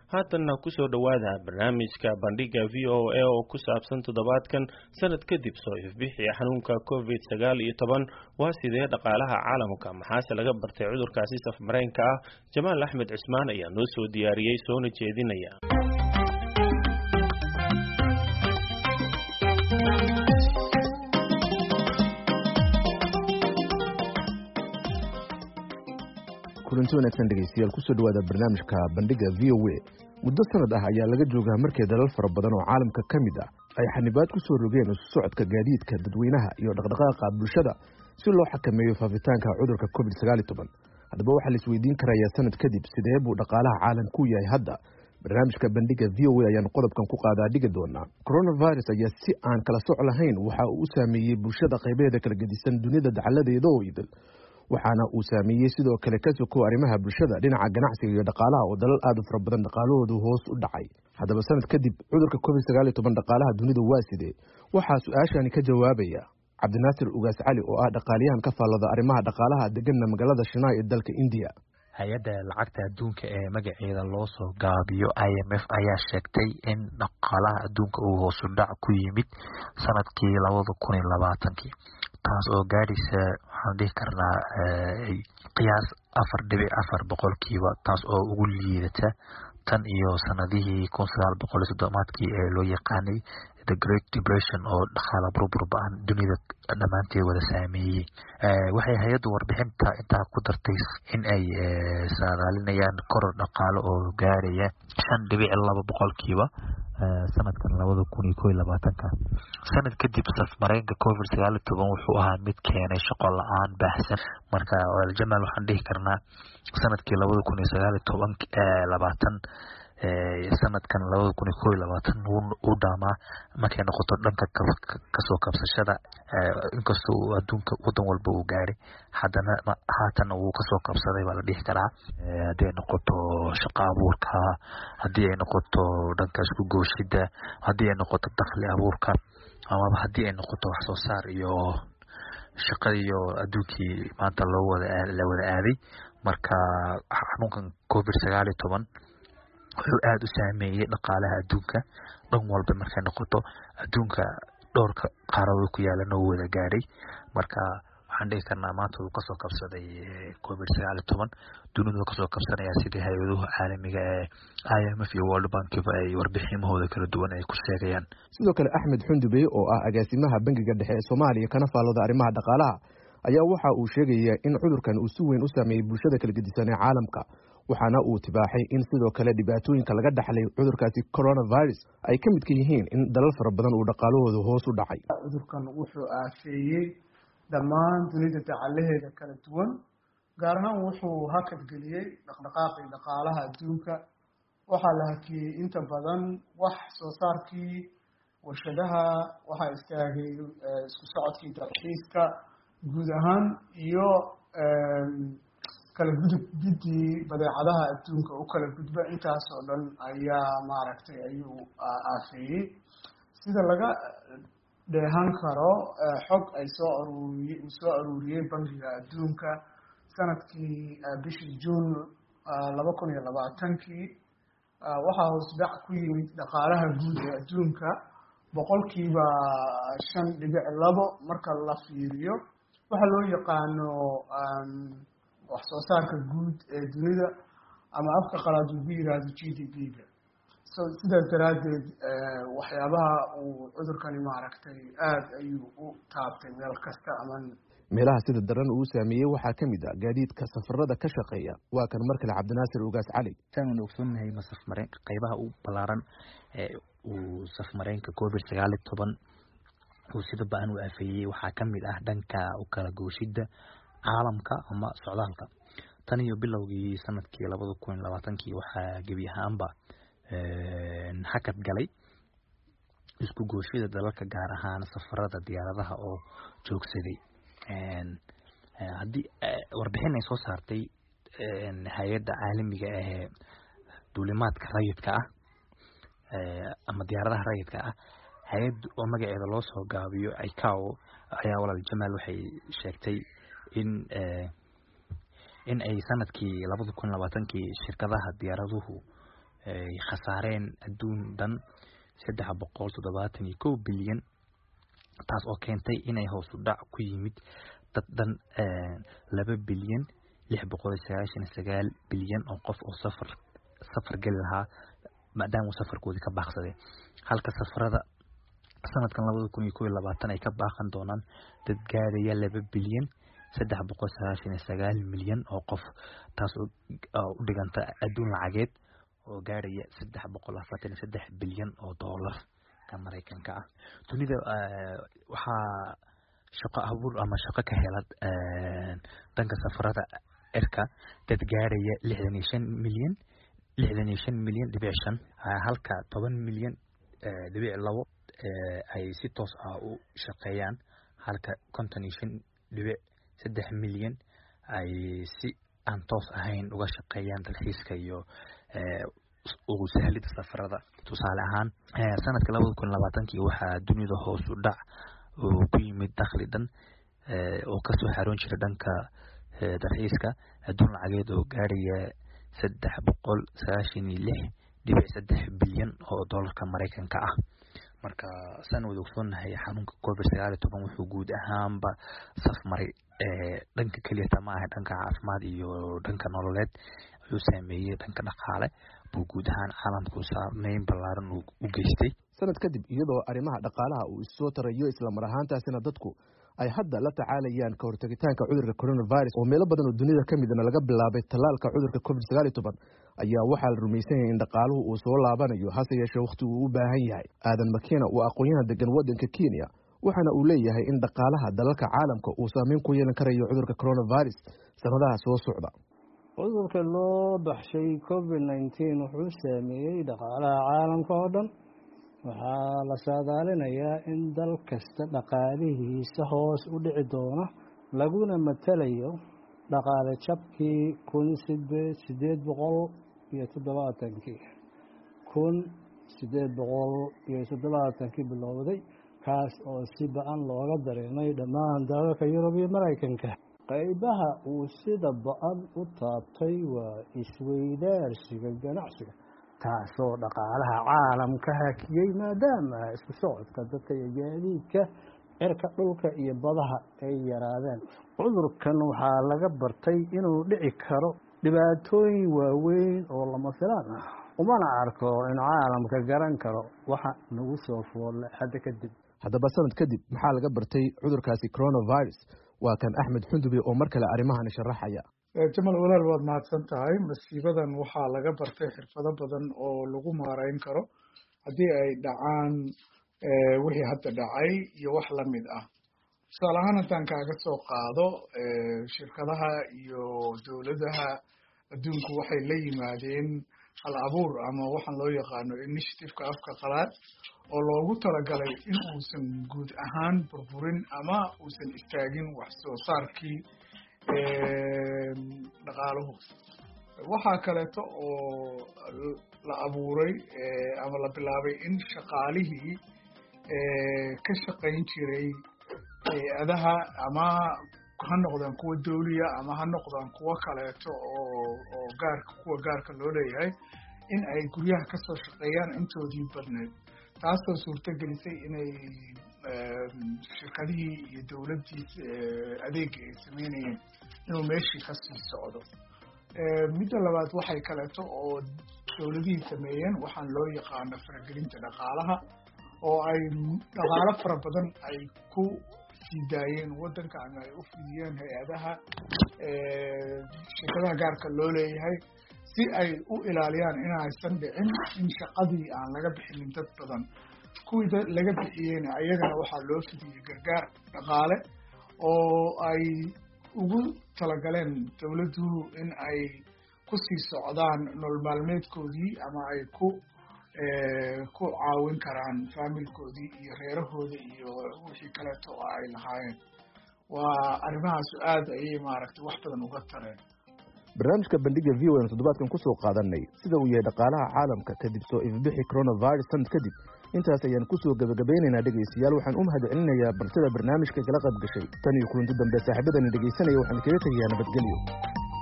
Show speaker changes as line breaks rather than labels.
haatanna ku soo dhawaada barnaamijka bandhiga VOA oo ku saabsan toddobaadkan sanad kadib soo ifbixii xanuunka COVID-19 waa sidee dhaqaalaha caalamka maxaase laga bartay cudurkaasi safmareenka ah. Jamaal Axmed Cismaan ayaa noo soo diyaariyey soona jeedinaya.
kulanti wanaagsan dhegeystayaal kusoo dhawaada barnaamijka bandhiga VOA. muddo sanad ah ayaa laga joogaa markii dalal fara badan oo caalamka ka mid ah ay xanibaad ku soo rogeen isu socodka gaadiidka dadweynaha iyo dhaqdhaqaaqa bulshada si loo xakameeyo faafitaanka cudurka COVID-19. haddaba waxaa la isweydiin karayaa sanad kadib sidee buu dhaqaalaha caalamku yahay hadda. barnaamijka bandhiga VOA ayaan qodobkan ku qaadaa dhigi doonaa. coronavirus ayaa si aan kala soc lahayn waxa uu u saameeyey bulshada qaybaheeda kala gedisan dunida dacaladeeda oo idil, waxaana uu saameeyey sidoo kale ka sokow arrimaha bulshada dhinaca ganacsiga iyo dhaqaalaha oo dalal aad u fara badan dhaqaalahoodu hoos u dhacay. haddaba sanad kadib cudurka COVID-19 dhaqaalaha dunidu waa sidee? waxaa su-aashani ka jawaabaya cabdinaasir ugaas cali oo ah dhaqaaliyahan ka faallada arrimaha dhaqaalaha deganna magaalada Shanghai ee dalka India.
hay-adda lacagta adduunka ee magaceeda loo soo gaabiyo IMF ayaa sheegtay in dhaqaalaha adduunka uu hoos u dhac ku yimid sanadkii 2020 taas oo gaadhaysa waxaan dhihi karnaa qiyaas 4.4% taas oo ugu liidata tan iyo sanadihii 1970 ee loo yaqaanay the Great Depression oo dhaqaale burbur ba'an dunida dhammaanteed wada saameeyey. waxay hay-addu warbixinta intaa ku dartay in ay saadaalinayaan koror dhaqaale oo gaaraya 5.2% sanadkan 2021. sanad kadib safmareenka COVID-19 wuxuu ahaa mid keenay shaqo la-aan baahsan. marka Jamaal waxaan dhihi karnaa sanadkii 2019 sanadkan 2021 uu dhaamaa markay noqoto dhanka kasoo kabsashada. inkastoo adduunka wadan walba uu gaaray haddana haatan uu kasoo kabsaday baa la dhihi karaa. haddii ay noqoto shaqo abuurka, haddii ay noqoto dhanka isku gooshida, haddii ay noqoto dakhli abuurka, amaba haddii ay noqoto wax soo saar iyo shaqada iyo adduunkii maanta la wada aaday. marka xanuunkan COVID-19 wuxuu aad u saameeyey dhaqaalaha adduunka dhan walba markay noqoto adduunka dhowrka qaaradood ku yaalana uu wada gaaray. marka waxaan dhihi karnaa maanta uu kasoo kabsaday COVID-19 dunidu kasoo kabsanaya sidii hay-adaha caalamiga ee IMF iyo World Bank ay warbixinahooda kala duwan ay ku sheegayaan.
sidoo kale Axmed Xundubey oo ah agaasimaha bangiga dhexe ee Soomaaliya kana faallada arrimaha dhaqaalaha ayaa waxa uu sheegayaa in cudurkan uu si weyn u saameeyey bulshada kala gedisan ee caalamka, waxaana uu tibaaxay in sidoo kale dhibaatooyinka laga dhaxlay cudurkaasi coronavirus ay ka midka yihiin in dalal fara badan uu dhaqaalahooda hoos u dhacay.
cudurkan wuxuu aafeeyey dhammaan dunida dacalaheeda kala duwan, gaar ahaan wuxuu hakad geliyey dhaqdhaqaaqii dhaqaalaha adduunka. waxaa la hakiyey inta badan wax soo saarkii warshadaha, waxaa istaagay isku socodkii dalxiiska guud ahaan iyo kala gudbidii badeecadaha adduunka u kala gudba. intaas oo dhan ayaa maaragtay ayuu aafeeyey. sida laga dheehan karo xog ay soo aruuriyey bangiga adduunka sanadkii bishii June 2020 waxaa hoos dhac ku yimid dhaqaalaha guud ee adduunka 5.2% marka la fiiriyo waxa loo yaqaano wax soo saarka guud ee dunida ama afka qalaad ugu yiraahdo GDP-ga. sidaas daraadeed waxyaabaha uu cudurkani maaragtay aad ayuu u taabtay meel kasta ama
meelaha sida daran uu saameeyey waxaa ka mid ah gaadiidka safarada ka shaqeeya. waa kan mar kale cabdinaasir ugaas cali.
saan ogsoonahay safmareenka qaybaha u balaaran ee uu safmareenka COVID-19 uu sida baan u aafeeyey waxaa ka mid ah dhanka u kala gooshida caalamka ama socdaalka. tan iyo bilowgii sanadkii 2020 waxaa gebi ahaanba hakad galay isku gooshida dalalka, gaar ahaan safarada diyaaradaha oo joogsaday. haddii warbixin ay soo saartay hay-adda caalamiga ee duulimaadka rayidka ah ama diyaaradaha rayidka ah, hay-ad oo magaceeda loo soo gaabiyo ICAO ayaa walaal Jamaal waxay sheegtay in ay sanadkii 2020 shirkadaha diyaaraduhu khasaareen adduun dhan 371 bilyan, taas oo keentay inay hoos u dhac ku yimid dad dhan 2 bilyan 699 bilyan oo qof oo safar gali lahaa maadaama safarkoodii ka baaqsaday, halka safarada sanadkan 2021 ay ka baaqan doonaan dad gaaraya 2 bilyan 399 milyan oo qof, taas oo u dhiganta adduun lacageed oo gaaraya 343 bilyan oo dollar ka Mareykanka ah. Dunida waxaa shaqo abuur ama shaqo ka hela dhanka safarada cirka dad gaaraya 65 milyan dhibic 5, halka 10 milyan dhibic 2 ay si toos ah u shaqeeyaan, halka 55.3 milyan ay si aan toos ahayn uga shaqeeyaan dalxiiska iyo ugu sahlida safarada. Tusaale ahaan sanadka 2020 waxaa dunida hoos u dhac ku yimid dakhli dhan oo kasoo xaroon jira dhanka dalxiiska adduun lacageed oo gaaraya 396.3 bilyan oo dollarka Mareykanka ah. Marka san wada ogsoonahay xanuunka COVID-19 wuxuu guud ahaanba safmaray dhanka kaliya ma aha dhanka caafimaad iyo dhanka nololeed, wuxuu saameeyay dhanka dhaqaale buu guud ahaan caalamku saameyn ballaaran u geystay.
sanad kadib iyadoo arrimaha dhaqaalaha uu isoo tarayo isla mar ahaantaasina dadku ay hadda la tacaalayaan ka hortagitaanka cudurka coronavirus oo meelo badan oo dunida ka midna laga bilaabay tallaalka cudurka COVID-19 ayaa waxaa la rumaysan yahay in dhaqaaluhu uu soo laabanayo, hase yeeshee waqti uu u baahan yahay. Aadan Makiina waa aqoon-yahan degan waddanka Kenya, waxaana uu leeyahay in dhaqaalaha dalalka caalamka uu saameyn ku yeelan karayo cudurka coronavirus sanadaha soo socda.
cudurka loo baxshay COVID-19 wuxuu saameeyey dhaqaalaha caalamka oo dhan. waxaa la saadaalinayaa in dal kasta dhaqaalihiisa hoos u dhici doono, laguna matalayo dhaqaale jabkii 1870 bilowday, kaas oo si ba'an looga dareemay dhammaan dalalka Yurub iyo Mareykanka. qaybaha uu sida ba'an u taabtay waa isweydaarsiga ganacsiga, taasoo dhaqaalaha caalamka hakiyey maadaama isku socodka dadka iyo gaadiidka cirka, dhulka iyo badaha ay yaraadeen. cudurkan waxaa laga bartay inuu dhici karo dhibaatooyin waaweyn oo lama filaan ah, umana arko in caalamka garan karo waxa nagu soo foolay hadda kadib.
haddaba sanad kadib maxaa laga bartay cudurkaasi coronavirus? waa kan Axmed Xundube oo mar kale arrimahan sharaxaya.
Jamal walaal waad mahadsan tahay. masiibadan waxaa laga bartay xirfado badan oo lagu maareyn karo haddii ay dhacaan wixii hadda dhacay iyo wax la mid ah. tusaale ahaan haddaan kaaga soo qaado shirkadaha iyo dowladaha adduunku waxay la yimaadeen hal abuur ama waxaan loo yaqaano initiative-ka afka qalaad oo loogu talagalay in uusan guud ahaan burburin ama uusan istaagin wax soo saarkii dhaqaaluhu. waxaa kaleeto oo la abuuray ama la bilaabay in shaqaalihii ka shaqayn jiray hay-adaha ama ha noqdaan kuwa dawliya ama ha noqdaan kuwa kaleeto oo kuwa gaarka loo leeyahay in ay guryaha kasoo shaqeeyaan intoodii badneed, taasoo suurtagelisay inay shirkadihii iyo dowladdii adeega ay sameynayeen inuu meeshii kasii socdo. midda labaad waxay kaleeto oo dowladihii sameeyeen waxaan loo yaqaano faragelinta dhaqaalaha, oo ay dhaqaalo fara badan ay ku sii daayeen waddanka ama ay u fidiyeen hay-adaha shirkadaha gaarka loo leeyahay si ay u ilaaliyaan inaysan dhicin in shaqadii aan laga bixinin dad badan. kuwii laga bixiyeyna ayagana waxaa loo fidiyey gargaar dhaqaale oo ay ugu talagaleen dowladuhu in ay ku sii socdaan nolol maalmeedkoodii ama ay ku caawin karaan faamilkoodii iyo reerahooda iyo wixii kaleeto oo ay lahaayeen. waa arrimahaasu aad ayay maaragtay wax badan uga tareen.
barnaamijka bandhiga v o n toddobaadkan kusoo qaadanay sida uu yahay dhaqaalaha caalamka kadib soo ifbixi coronavirus sanad kadib. intaas ayaan kusoo gabagabeynaynaa dhegaystayaal. waxaan u mahad celinayaa bartida barnaamijka kala qayb gashay. tan iyo kulanti dambe saaxiibadani dhegaysanaya waxaan kaga tegayaa nabadgelyo.